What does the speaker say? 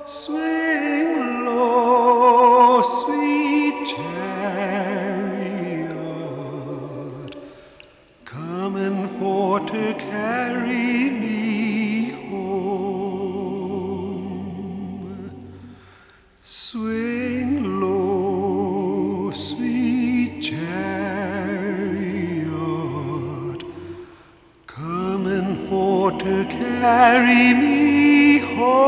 Swing low, sweet chariot, coming for to carry me home. Swing low, sweet chariot, coming for to carry me home.